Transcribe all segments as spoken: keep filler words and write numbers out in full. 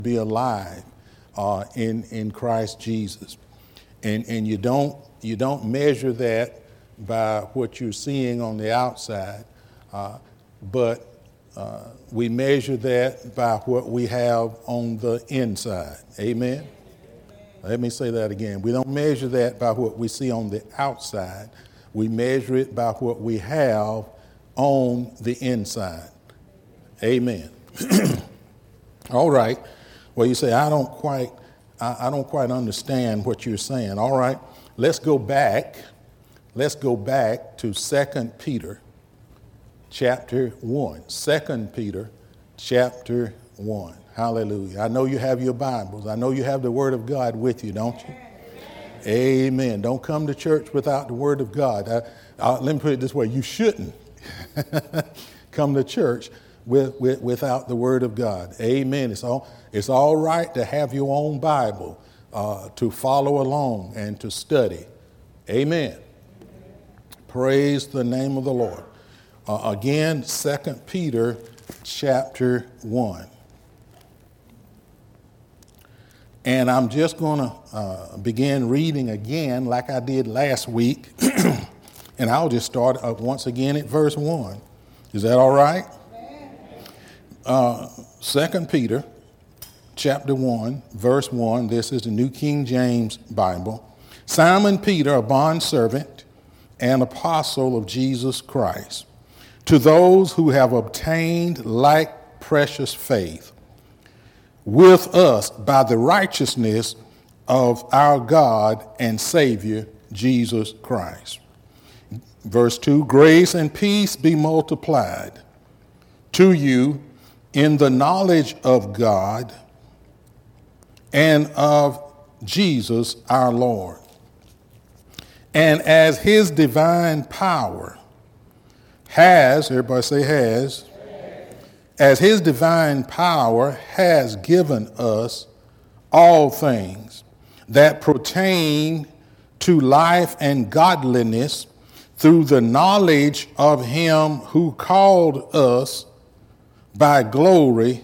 be alive uh, in in Christ Jesus, and and you don't you don't measure that by what you're seeing on the outside, uh, but uh, we measure that by what we have on the inside. Amen. Let me say that again. We don't measure that by what we see on the outside. We measure it by what we have on the inside. Amen. All right. Well, you say, I don't quite, I, I don't quite understand what you're saying. All right. Let's go back. Let's go back to Second Peter chapter one. Second Peter chapter one. Hallelujah. I know you have your Bibles. I know you have the Word of God with you, don't you? Amen. Amen. Don't come to church without the Word of God. I, I, let me put it this way. You shouldn't come to church with, with, without the Word of God. Amen. It's all, it's all right to have your own Bible, uh, to follow along and to study. Amen. Praise the name of the Lord. Uh, again, Second Peter chapter one. And I'm just going to uh, begin reading again like I did last week. And I'll just start up once again at verse one. Is that all right? Uh, Second Peter chapter one, verse one. This is the New King James Bible. Simon Peter, a bondservant and apostle of Jesus Christ, to those who have obtained like precious faith with us by the righteousness of our God and Savior, Jesus Christ. Verse two, grace and peace be multiplied to you in the knowledge of God and of Jesus our Lord. And as his divine power has, everybody say has, as his divine power has given us all things that pertain to life and godliness through the knowledge of him who called us by glory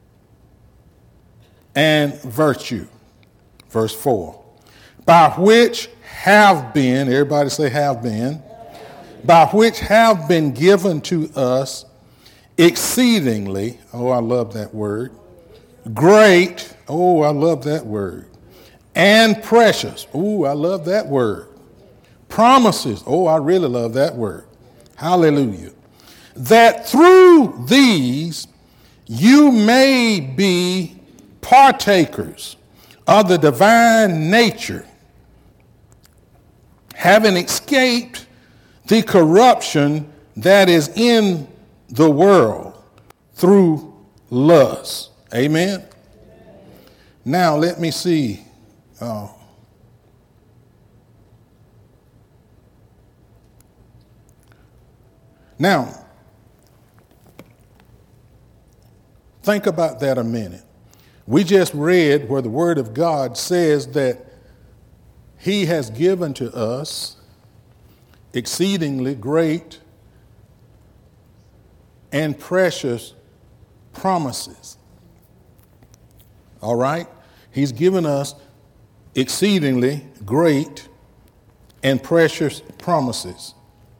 and virtue. Verse four, by which have been, everybody say have been, by which have been given to us exceedingly, oh, I love that word, great, oh, I love that word, and precious, oh, I love that word, promises, oh, I really love that word, hallelujah, that through these you may be partakers of the divine nature, having escaped the corruption that is in the world through lust. Amen. Amen. Now let me see. Uh, now, think about that a minute. We just read where the Word of God says that he has given to us exceedingly great and precious promises. All right? He's given us exceedingly great and precious promises.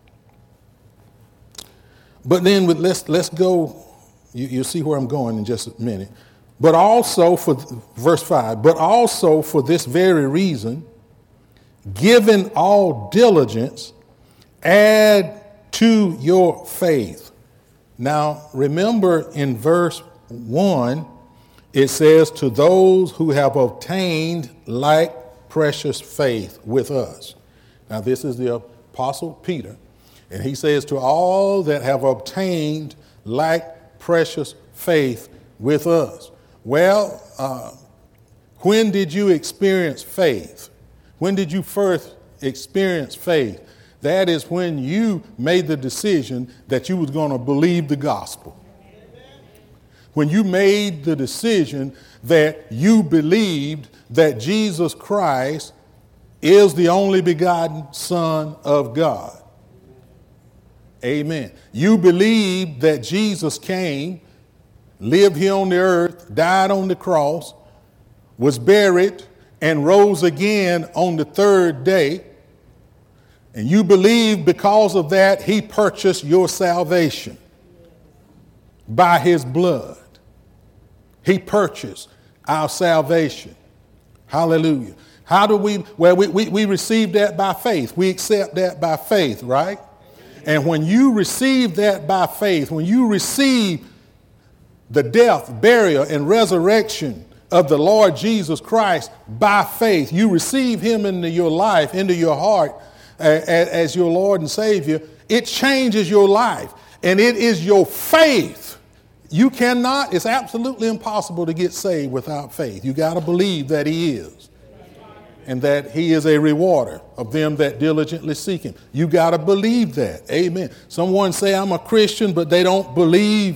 But then with, let's let's go, you, you'll see where I'm going in just a minute. But also for, verse five, but also for this very reason, given all diligence, add to your faith. Now, remember in verse one, it says, to those who have obtained like precious faith with us. Now, this is the Apostle Peter, and he says, to all that have obtained like precious faith with us. Well, uh, when did you experience faith? When did you first experience faith? That is when you made the decision that you was going to believe the gospel. When you made the decision that you believed that Jesus Christ is the only begotten Son of God. Amen. You believed that Jesus came, lived here on the earth, died on the cross, was buried, and rose again on the third day, and you believe because of that he purchased your salvation by his blood. He purchased our salvation. Hallelujah. How do we, well, we, we, we receive that by faith. We accept that by faith, right? And when you receive that by faith, when you receive the death, burial, and resurrection of the Lord Jesus Christ by faith, you receive him into your life, into your heart uh, as your Lord and Savior, it changes your life. And it is your faith. You cannot, it's absolutely impossible to get saved without faith. You got to believe that he is. And that he is a rewarder of them that diligently seek him. You got to believe that. Amen. Someone say, I'm a Christian, but they don't believe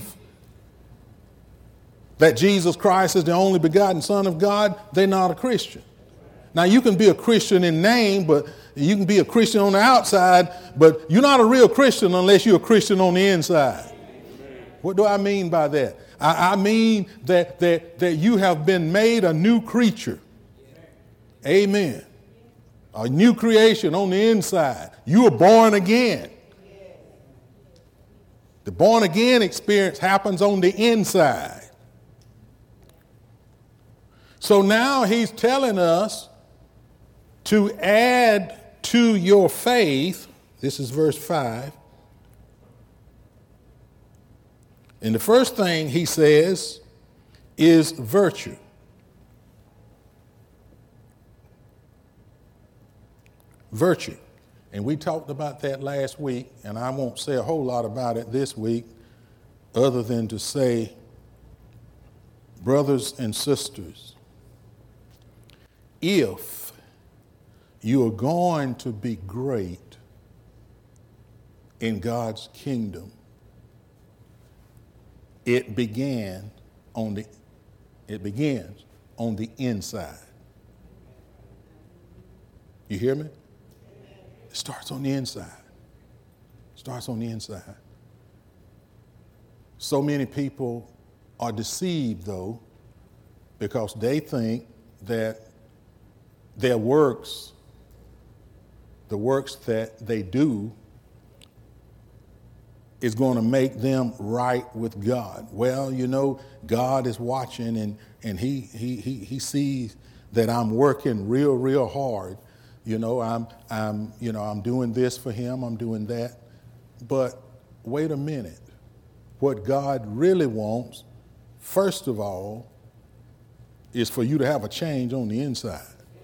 that Jesus Christ is the only begotten Son of God. They're not a Christian. Now, you can be a Christian in name, but you can be a Christian on the outside, but you're not a real Christian unless you're a Christian on the inside. What do I mean by that? I, I mean that, that, that you have been made a new creature. Amen. A new creation on the inside. You were born again. The born again experience happens on the inside. So now he's telling us to add to your faith. This is verse five. And the first thing he says is virtue. Virtue. And we talked about that last week, and I won't say a whole lot about it this week other than to say, brothers and sisters, if you are going to be great in God's kingdom, it began on the it begins on the inside. You hear me? It starts on the inside. It starts on the inside. So many people are deceived, though, because they think that their works, the works that they do, is going to make them right with God. Well, you know, God is watching, and, and he, he, he, he sees that I'm working real, real hard. You know, I'm, I'm, you know, I'm doing this for him, I'm doing that. But wait a minute. What God really wants, first of all, is for you to have a change on the inside.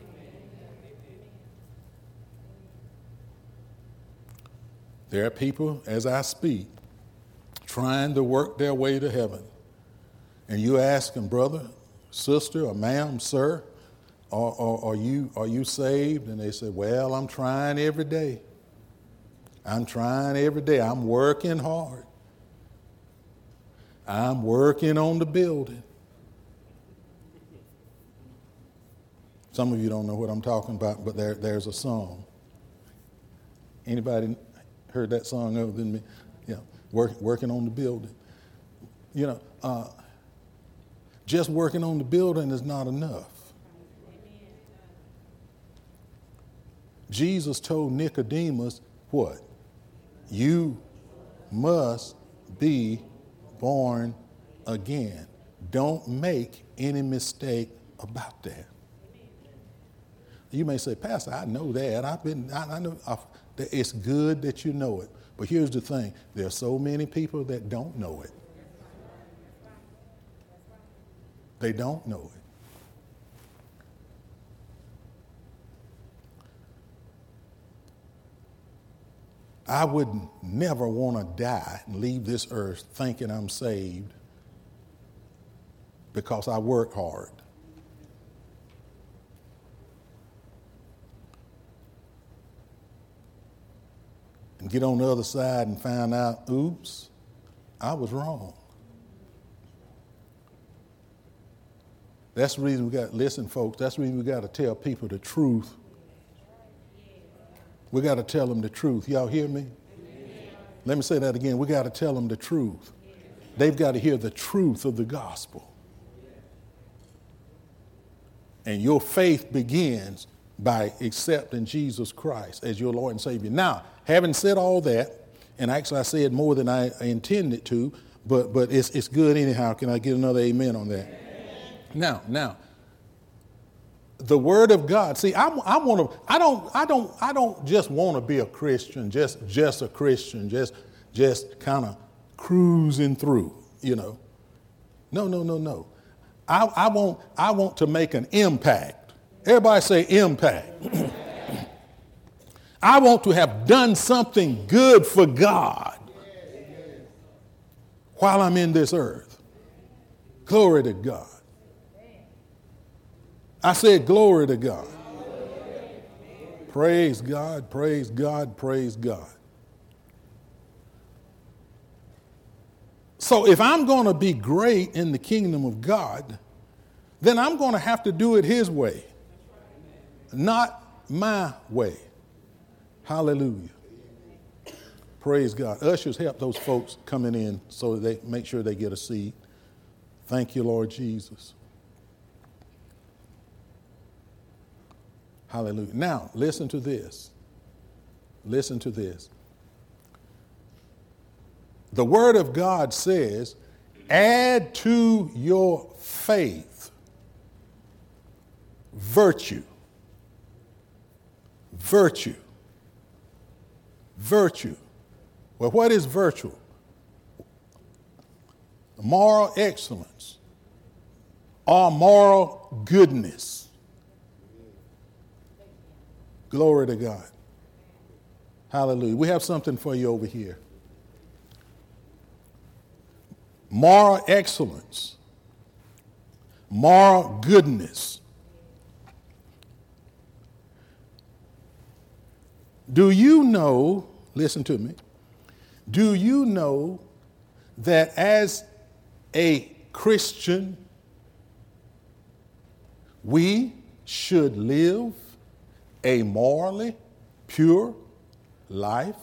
There are people, as I speak, trying to work their way to heaven. And you ask them, brother, sister, or ma'am, sir, Are, are, are, you, are you saved? And they say, well, I'm trying every day. I'm trying every day. I'm working hard. I'm working on the building. Some of you don't know what I'm talking about, but there, there's a song. Anybody heard that song other than me? Yeah, work, working on the building. You know, uh, just working on the building is not enough. Jesus told Nicodemus, what? You must be born again. Don't make any mistake about that. You may say, Pastor, I know that. I've been, I, I know. I, it's good that you know it. But here's the thing. There are so many people that don't know it. They don't know it. I would never want to die and leave this earth thinking I'm saved because I work hard. And get on the other side and find out, oops, I was wrong. That's the reason we got, listen folks, that's the reason we got to tell people the truth. We got to tell them the truth. Y'all hear me? Amen. Let me say that again. We got to tell them the truth. They've got to hear the truth of the gospel. And your faith begins by accepting Jesus Christ as your Lord and Savior. Now, having said all that, and actually I said more than I intended to, but but it's it's good anyhow. Can I get another amen on that? Amen. Now, now, the Word of God. See, I, I want to. I don't. I don't. I don't just want to be a Christian. Just just a Christian. Just just kind of cruising through. You know. No, no, no, no. I, I want. I want to make an impact. Everybody say impact. I want to have done something good for God while I'm in this earth. Glory to God. I said glory to God. Praise God, praise God, praise God. So if I'm going to be great in the kingdom of God, then I'm going to have to do it His way, not my way. Hallelujah. Praise God. Ushers, help those folks coming in so they make sure they get a seat. Thank you, Lord Jesus. Hallelujah. Now, listen to this. Listen to this. The Word of God says, add to your faith virtue. Virtue. Virtue. Well, what is virtue? Moral excellence or moral goodness. Glory to God. Hallelujah. We have something for you over here. Moral excellence. Moral goodness. Do you know, listen to me, do you know that as a Christian, we should live a morally pure life?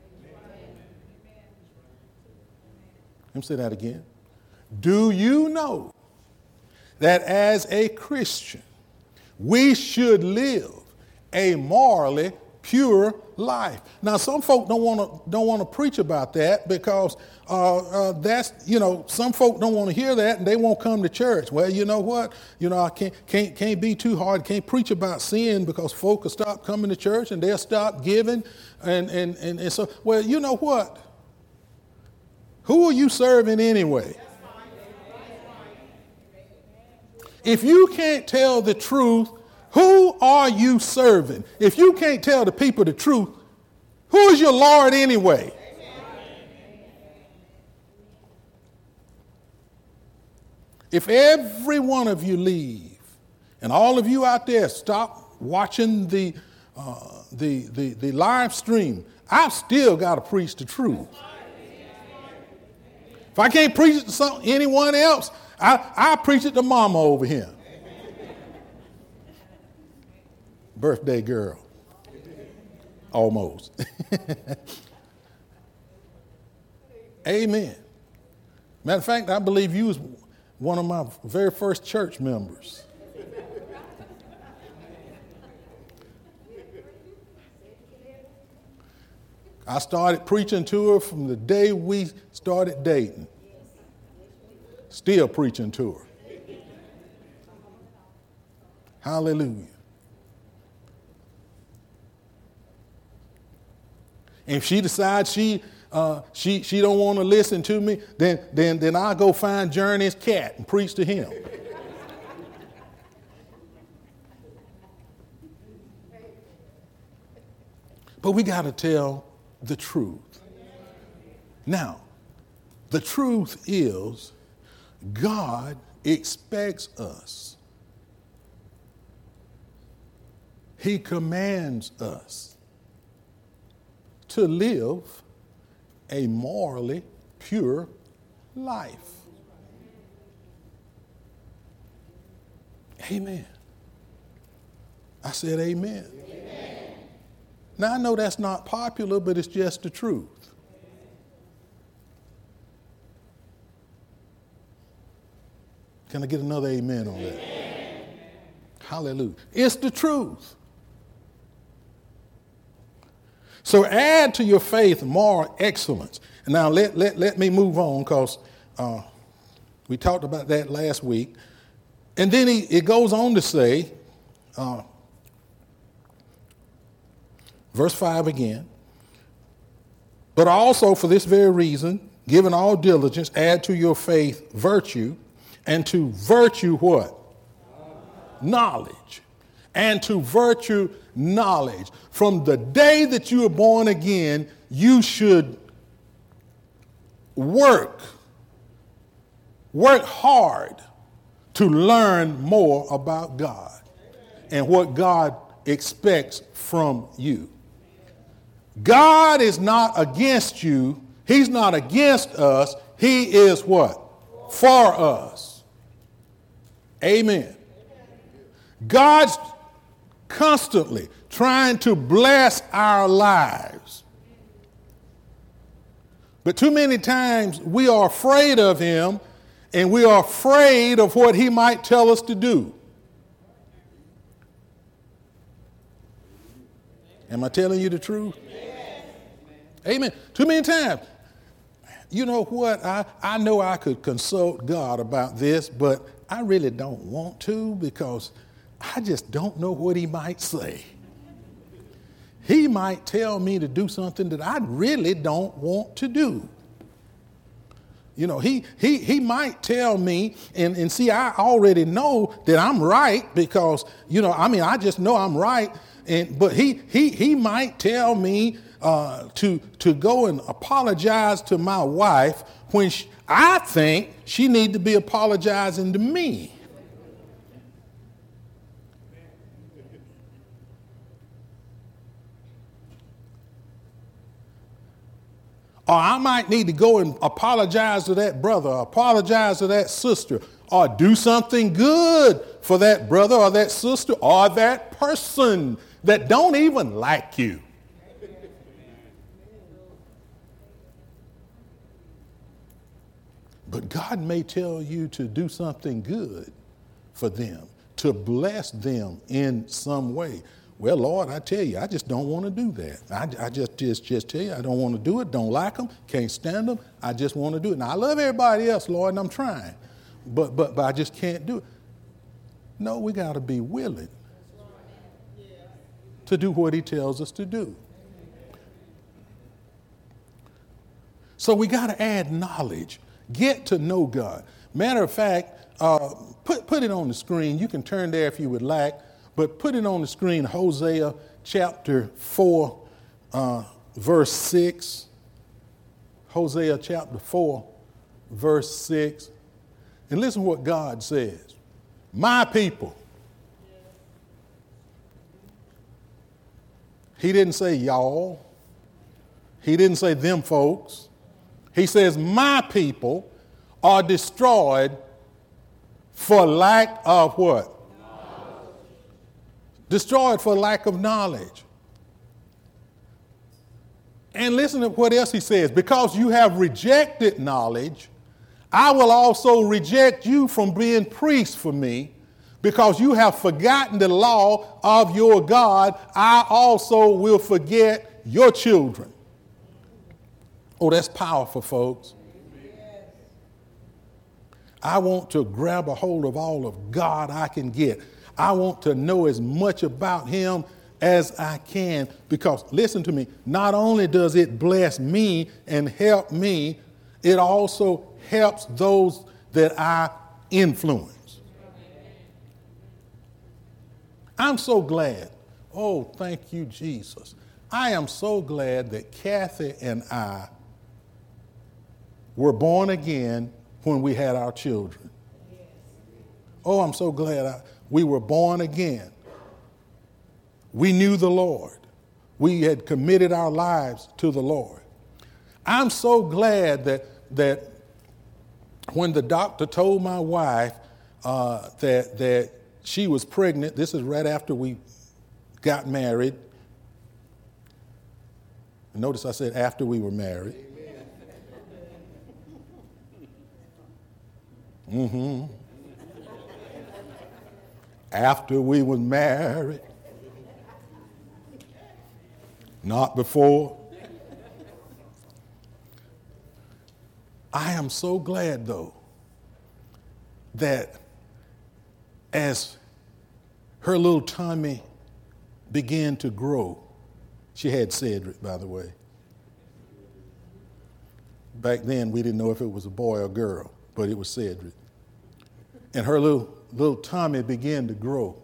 Let me say that again. Do you know that as a Christian, we should live a morally pure life? Now, some folk don't want to don't want to preach about that because uh, uh, that's you know some folk don't want to hear that and they won't come to church. Well, you know what? You know I can't can't can't be too hard. Can't preach about sin because folk will stop coming to church and they'll stop giving and and and, and so well, you know what? Who are you serving anyway? If you can't tell the truth, who are you serving? If you can't tell the people the truth, who is your Lord anyway? If every one of you leave, and all of you out there stop watching the uh, the, the the live stream, I've still got to preach the truth. If I can't preach it to some, anyone else, I, I preach it to mama over here. Birthday girl. Almost. Amen. Matter of fact, I believe you was one of my very first church members. I started preaching to her from the day we started dating. Still preaching to her. Hallelujah. And if she decides she uh, she she don't want to listen to me, then then then I'll go find Journey's cat and preach to him. But we got to tell the truth. Now, the truth is God expects us. He commands us to live a morally pure life. Amen. I said amen. Amen. Now, I know that's not popular, but it's just the truth. Can I get another amen on that? Amen. Hallelujah. It's the truth. So add to your faith moral excellence. Now let, let, let me move on because uh, we talked about that last week. And then he, it goes on to say, uh, verse five again, but also for this very reason, given all diligence, add to your faith virtue, and to virtue what? Knowledge. And to virtue knowledge. From the day that you are born again, you should work, work hard to learn more about God and what God expects from you. God is not against you. He's not against us. He is what? For us. Amen. God's constantly trying to bless our lives. But too many times we are afraid of him and we are afraid of what he might tell us to do. Am I telling you the truth? Amen. Amen. Too many times. You know what? I, I know I could consult God about this, but I really don't want to because I just don't know what he might say. He might tell me to do something that I really don't want to do. You know, he he he might tell me, and, and see, I already know that I'm right because, you know, I mean, I just know I'm right. And but he he he might tell me uh, to to go and apologize to my wife when she, I think she need to be apologizing to me. Or I might need to go and apologize to that brother, or apologize to that sister, or do something good for that brother or that sister or that person that don't even like you. But God may tell you to do something good for them, to bless them in some way. Well, Lord, I tell you, I just don't want to do that. I, I just, just, just tell you, I don't want to do it, don't like them, can't stand them. I just want to do it. Now, I love everybody else, Lord, and I'm trying, but, but, but I just can't do it. No, we got to be willing to do what he tells us to do. So we got to add knowledge, get to know God. Matter of fact, uh, put, put it on the screen. You can turn there if you would like. But put it on the screen, Hosea chapter four, uh, verse six. Hosea chapter four, verse six. And listen to what God says. My people. He didn't say y'all. He didn't say them folks. He says my people are destroyed for lack of what? Destroyed for lack of knowledge. And listen to what else he says. Because you have rejected knowledge, I will also reject you from being priests for me. Because you have forgotten the law of your God, I also will forget your children. Oh, that's powerful, folks. I want to grab a hold of all of God I can get. I want to know as much about him as I can because, listen to me, not only does it bless me and help me, it also helps those that I influence. I'm so glad. Oh, thank you, Jesus. I am so glad that Kathy and I were born again when we had our children. Oh, I'm so glad I... We were born again. We knew the Lord. We had committed our lives to the Lord. I'm so glad that, that when the doctor told my wife uh, that, that she was pregnant, this is right after we got married. Notice I said after we were married. Mm-hmm. after we were married, not before. I am so glad, though, that as her little tummy began to grow, she had Cedric, by the way. Back then, we didn't know if it was a boy or girl, but it was Cedric. And her little little tummy began to grow.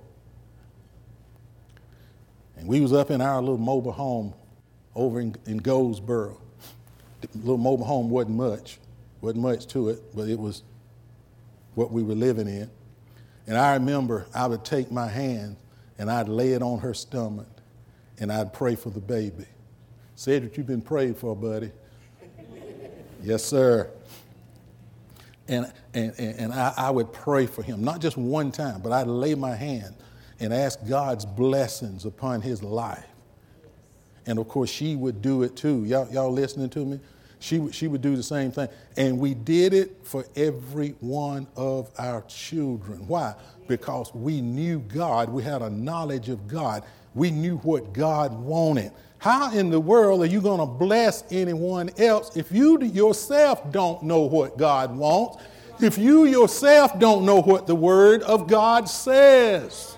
And we was up in our little mobile home over in, in Goldsboro. The little mobile home wasn't much, wasn't much to it, but it was what we were living in. And I remember I would take my hand and I'd lay it on her stomach and I'd pray for the baby. Cedric, you've been prayed for, buddy. Yes, sir. And and, and I, I would pray for him, not just one time, but I'd lay my hand and ask God's blessings upon his life. And of course, she would do it too. Y'all, y'all listening to me? She, she would do the same thing. And we did it for every one of our children. Why? Because we knew God. We had a knowledge of God. We knew what God wanted. How in the world are you going to bless anyone else if you yourself don't know what God wants? If you yourself don't know what the Word of God says?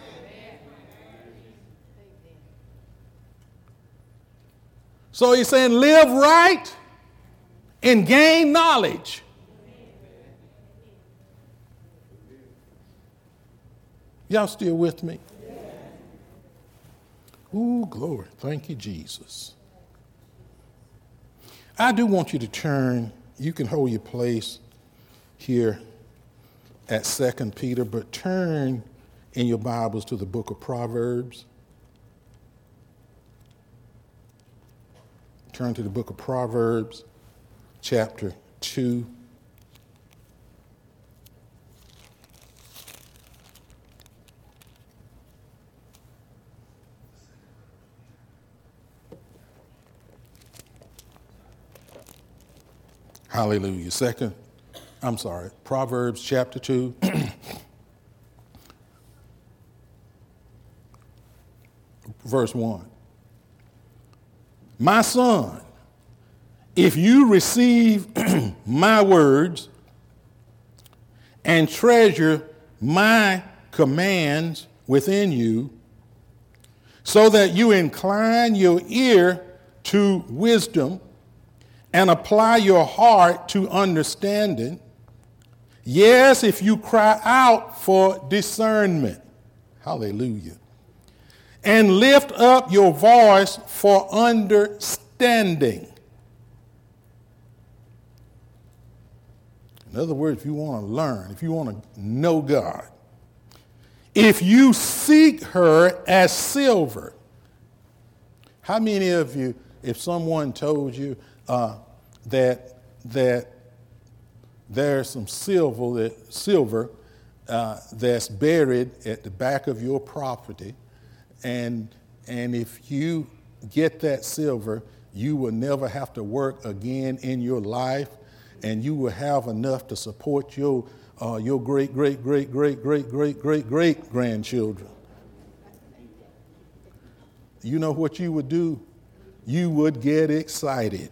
So he's saying, live right and gain knowledge. Y'all still with me? Ooh, glory. Thank you, Jesus. I do want you to turn. You can hold your place here at Second Peter, but turn in your Bibles to the book of Proverbs. Turn to the book of Proverbs, chapter two. Hallelujah. Second, I'm sorry, Proverbs chapter two. Verse one. My son, if you receive my words and treasure my commands within you, so that you incline your ear to wisdom and apply your heart to understanding. Yes, if you cry out for discernment. Hallelujah. And lift up your voice for understanding. In other words, if you want to learn, if you want to know God, if you seek her as silver. How many of you, if someone told you uh, that that there's some silver that silver uh, that's buried at the back of your property, and and if you get that silver, you will never have to work again in your life, and you will have enough to support your uh, your great great great great great great great great grandchildren? You know what you would do? You would get excited.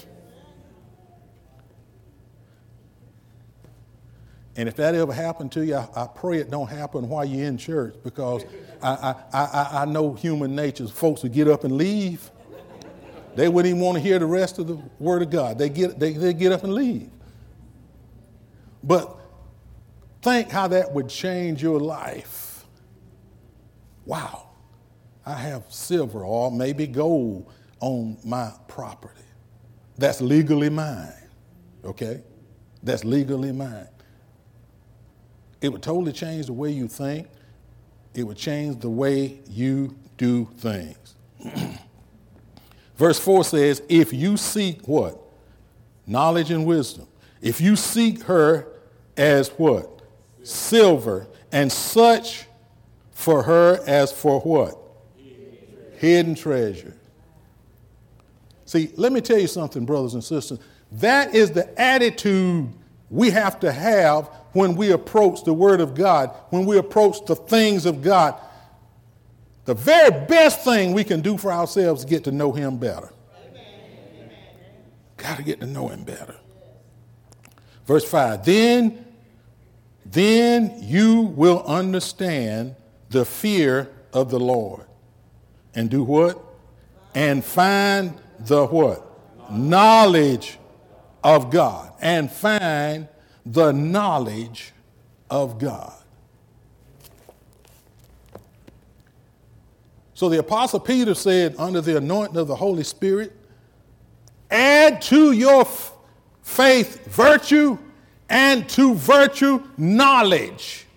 And if that ever happened to you, I, I pray it don't happen while you're in church, because I, I, I, I know human nature. Folks would get up and leave. They wouldn't even want to hear the rest of the Word of God. They get they, they get up and leave. But think how that would change your life. Wow, I have silver or maybe gold on my property. That's legally mine, okay? That's legally mine. It would totally change the way you think. It would change the way you do things. Verse four says, if you seek what? Knowledge and wisdom. If you seek her as what? Silver, and such for her as for what? Hidden treasure. See, let me tell you something, brothers and sisters. That is the attitude we have to have when we approach the Word of God, when we approach the things of God. The very best thing we can do for ourselves is get to know him better. Got to get to know him better. Verse five, then, then you will understand the fear of the Lord. And do what? And find the what? Knowledge of God. And find the knowledge of God. So the Apostle Peter said, under the anointing of the Holy Spirit, add to your f- faith virtue, and to virtue knowledge.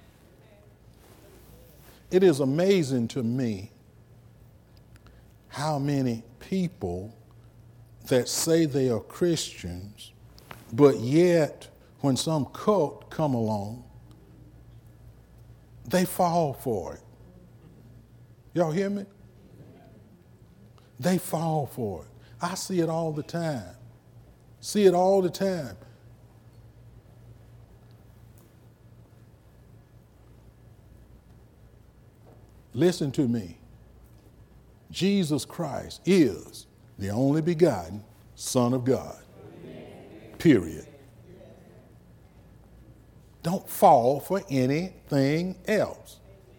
It is amazing to me how many people that say they are Christians, but yet when some cult come along, they fall for it. Y'all hear me? They fall for it. I see it all the time. See it all the time. Listen to me. Jesus Christ is the only begotten Son of God. Period. Don't fall for anything else.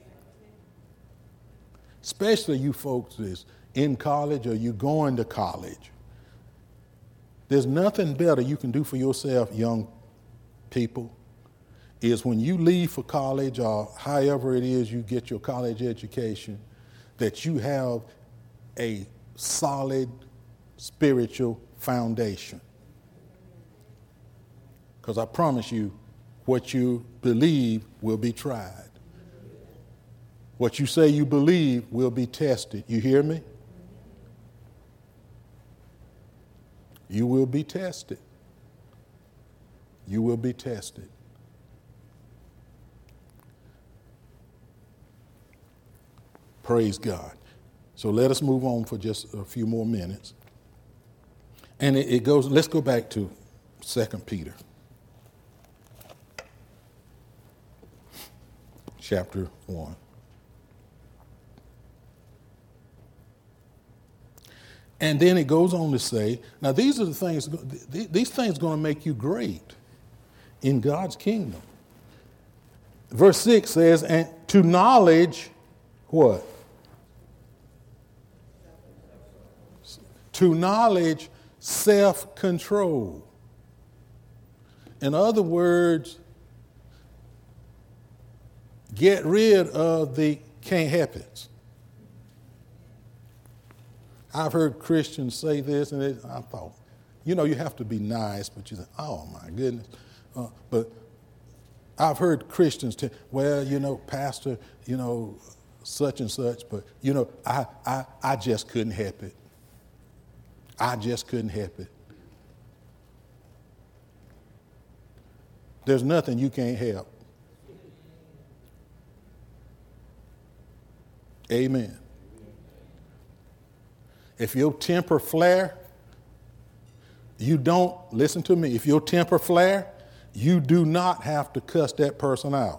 Especially you folks that's in college or you going to college. There's nothing better you can do for yourself, young people, is when you leave for college or however it is you get your college education, that you have a solid spiritual foundation. Because I promise you, what you believe will be tried. What you say you believe will be tested. You hear me? You will be tested. You will be tested. Praise God. So let us move on for just a few more minutes. And it, it goes, let's go back to Second Peter. Chapter one. And then it goes on to say, now these are the things, these things are going to make you great in God's kingdom. Verse six says, and to knowledge, what? To knowledge, self-control. In other words, get rid of the can't help it. I've heard Christians say this, and it, I thought, you know, you have to be nice, but you say, oh my goodness. Uh, but I've heard Christians tell, well, you know, Pastor, you know, such and such, but, you know, I, I, I just couldn't help it. I just couldn't help it. There's nothing you can't help. Amen. If your temper flare, you don't, listen to me, if your temper flare, you do not have to cuss that person out.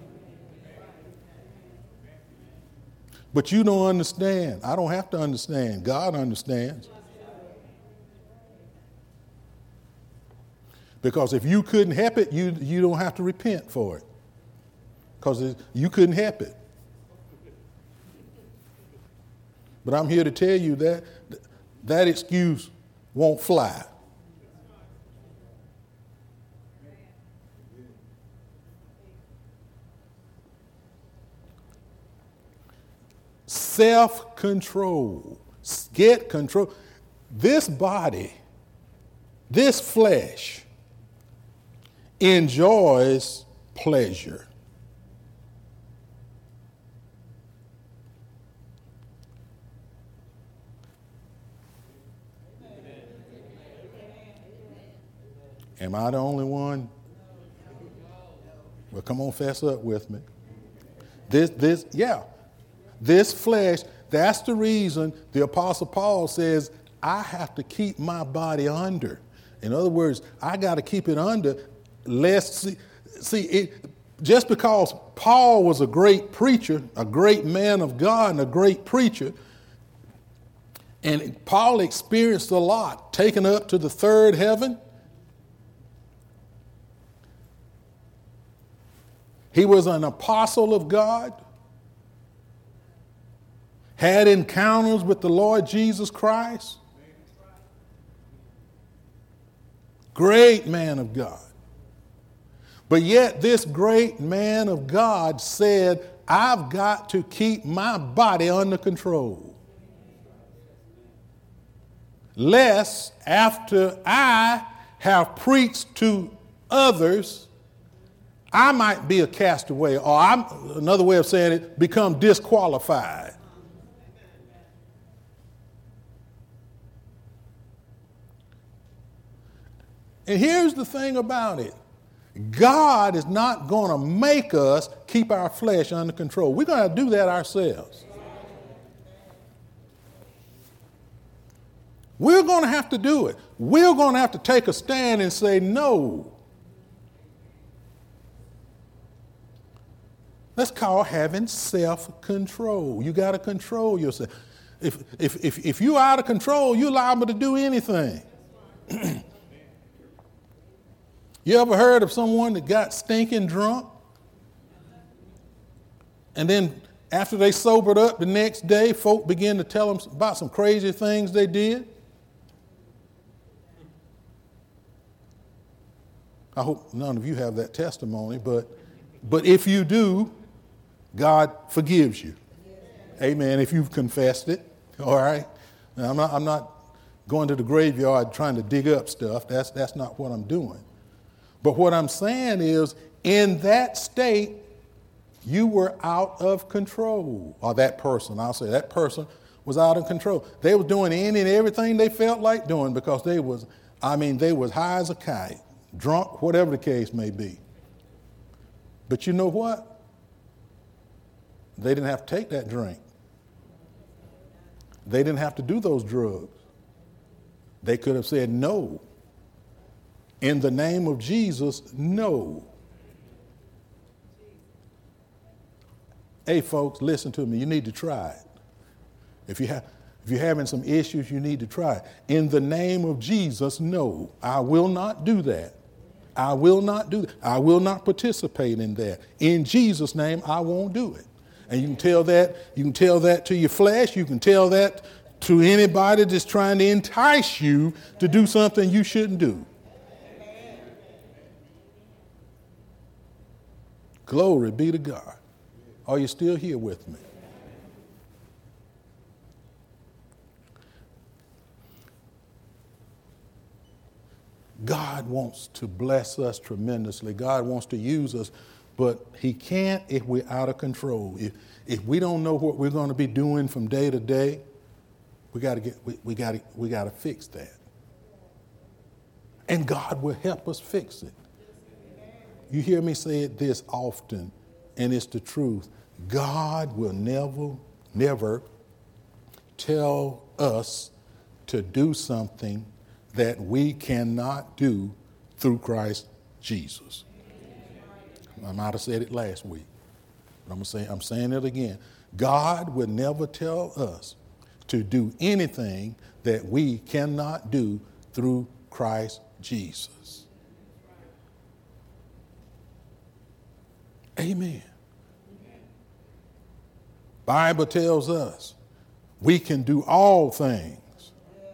But you don't understand. I don't have to understand. God understands. Because if you couldn't help it, you, you don't have to repent for it. Because you couldn't help it. But I'm here to tell you that that excuse won't fly. Self-control. Get control. This body, this flesh, enjoys pleasure. Am I the only one? Well, come on, fess up with me. This, this, yeah. This flesh, that's the reason the Apostle Paul says, I have to keep my body under. In other words, I got to keep it under lest, see, see it, just because Paul was a great preacher, a great man of God and a great preacher, and Paul experienced a lot, taken up to the third heaven. He was an apostle of God, had encounters with the Lord Jesus Christ. Great man of God. But yet this great man of God said, I've got to keep my body under control, lest after I have preached to others, I might be a castaway, or I'm, another way of saying it, become disqualified. And here's the thing about it. God is not going to make us keep our flesh under control. We're going to do that ourselves. We're going to have to do it. We're going to have to take a stand and say no. That's called having self-control. You got to control yourself. If, if, if, if you're out of control, you're liable to do anything. You ever heard of someone that got stinking drunk? And then after they sobered up the next day, folk began to tell them about some crazy things they did? I hope none of you have that testimony, but, but if you do, God forgives you. Amen. If you've confessed it, all right? Now, I'm not, I'm not going to the graveyard trying to dig up stuff. That's, that's not what I'm doing. But what I'm saying is, in that state, you were out of control. Or that person, I'll say that person was out of control. They were doing any and everything they felt like doing because they was, I mean, they was high as a kite, drunk, whatever the case may be. But you know what? They didn't have to take that drink. They didn't have to do those drugs. They could have said no. In the name of Jesus, no. Hey, folks, listen to me. You need to try it. If you have, if you're having some issues, you need to try it. In the name of Jesus, no. I will not do that. I will not do that. I will not participate in that. In Jesus' name, I won't do it. And you can tell that, you can tell that to your flesh. You can tell that to anybody that's trying to entice you to do something you shouldn't do. Glory be to God. Are you still here with me? God wants to bless us tremendously. God wants to use us, but he can't if we're out of control. If, if we don't know what we're going to be doing from day to day, we got to get we, we got to we got to fix that. And God will help us fix it. You hear me say it this often, and it's the truth. God will never, never tell us to do something that we cannot do through Christ Jesus. I might have said it last week, but I'm saying, I'm saying it again. God will never tell us to do anything that we cannot do through Christ Jesus. Amen. Bible tells us we can do all things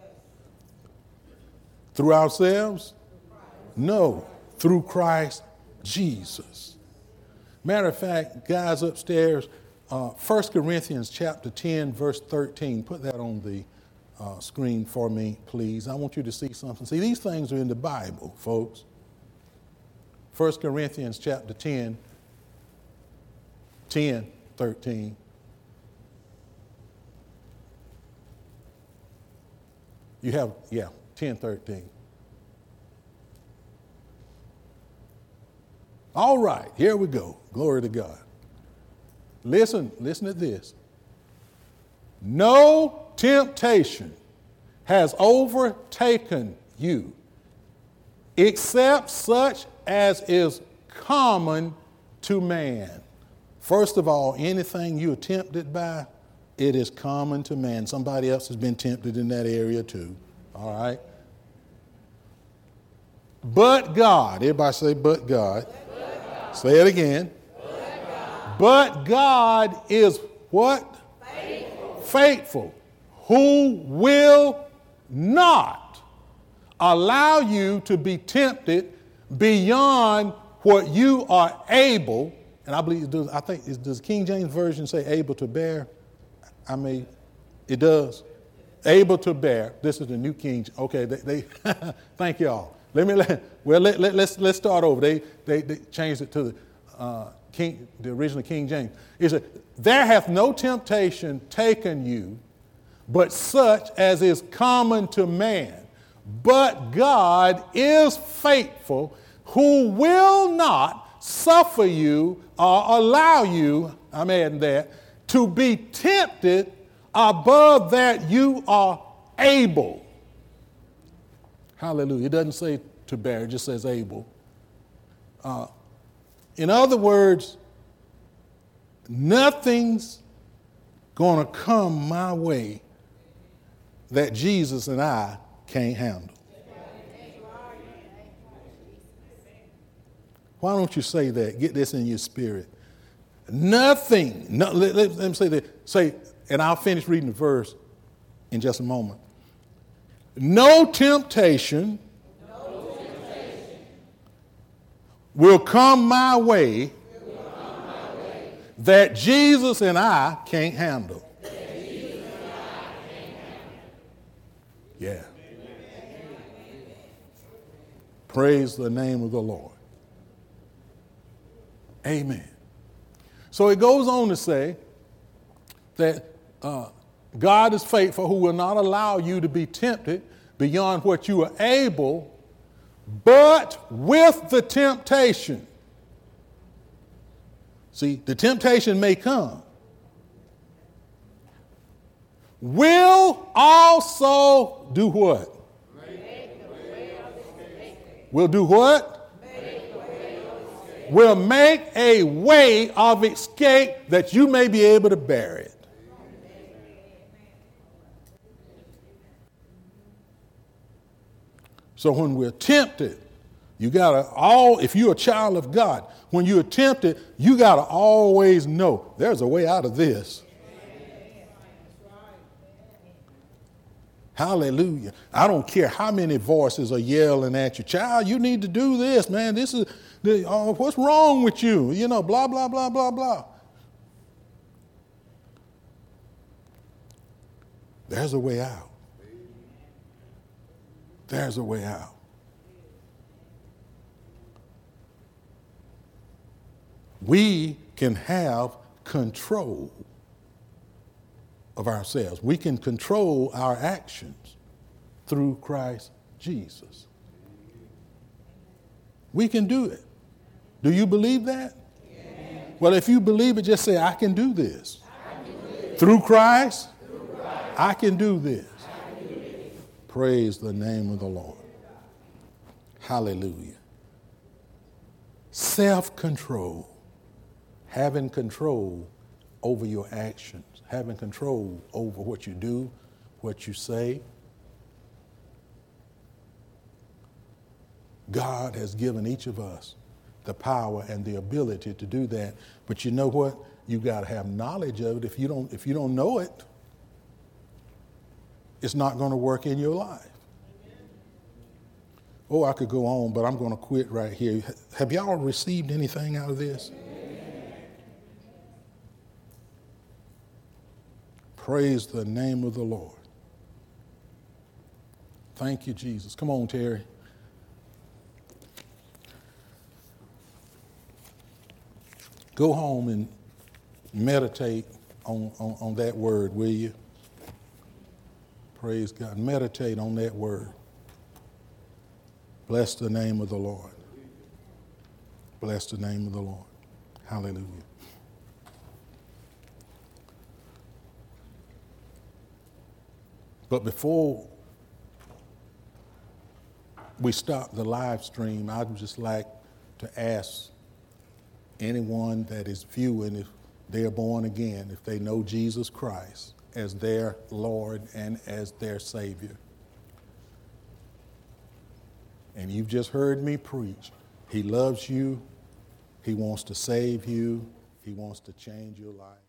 through ourselves? No, through Christ Jesus. Matter of fact, guys upstairs, uh, First Corinthians chapter ten, verse thirteen. Put that on the uh, screen for me, please. I want you to see something. See, these things are in the Bible, folks. First Corinthians chapter ten, ten, thirteen. You have, yeah, ten, thirteen. All right, here we go. Glory to God. Listen, listen to this. No temptation has overtaken you except such as is common to man. First of all, anything you're tempted by, it is common to man. Somebody else has been tempted in that area too. All right? But God, everybody say, but God. But God. Say it again. But God. But God is what? Faithful. Faithful. Who will not allow you to be tempted beyond what you are able. And I believe, does, I think, is, does King James Version say able to bear? I mean, it does. Able to bear. This is the New King. Okay, they, they thank y'all. Let me let, well let, let, let's let's start over. They they, they changed it to the uh, King, the original King James. It said, "There hath no temptation taken you, but such as is common to man. But God is faithful, who will not suffer you or allow you, I'm adding that, to be tempted above that you are able." Hallelujah. It doesn't say to bear, it just says able. Uh, in other words, nothing's going to come my way that Jesus and I can't handle. Why don't you say that? Get this in your spirit. Nothing. No, let, let, let me say that. Say, and I'll finish reading the verse in just a moment. No temptation, no temptation will come my way, will come my way that Jesus and I can't handle. That Jesus and I can't handle. Yeah. Praise the name of the Lord. Amen. So it goes on to say that uh, God is faithful, who will not allow you to be tempted beyond what you are able, but with the temptation. See, the temptation may come. Will also do what? Will do what? Will make a way of escape that you may be able to bear it. So when we're tempted, you gotta all, if you're a child of God, when you're tempted, you gotta always know there's a way out of this. Hallelujah. I don't care how many voices are yelling at you. Child, you need to do this, man. This is, oh, what's wrong with you? You know, blah, blah, blah, blah, blah. There's a way out. There's a way out. We can have control of ourselves. We can control our actions through Christ Jesus. We can do it. Do you believe that? Yeah. Well, if you believe it, just say, I can do this. I can do this. Through Christ, through Christ, I can do this. I can do this. Praise the name of the Lord. Hallelujah. Self-control. Having control over your actions. Having control over what you do, what you say. God has given each of us the power and the ability to do that. But you know what? You got to have knowledge of it. If you don't, if you don't know it, it's not going to work in your life. Oh, I could go on, but I'm going to quit right here. Have y'all received anything out of this? Praise the name of the Lord. Thank you, Jesus. Come on, Terry. Go home and meditate on, on, on that word, will you? Praise God. Meditate on that word. Bless the name of the Lord. Bless the name of the Lord. Hallelujah. But before we stop the live stream, I'd just like to ask anyone that is viewing if they are born again, if they know Jesus Christ as their Lord and as their Savior. And you've just heard me preach. He loves you. He wants to save you. He wants to change your life.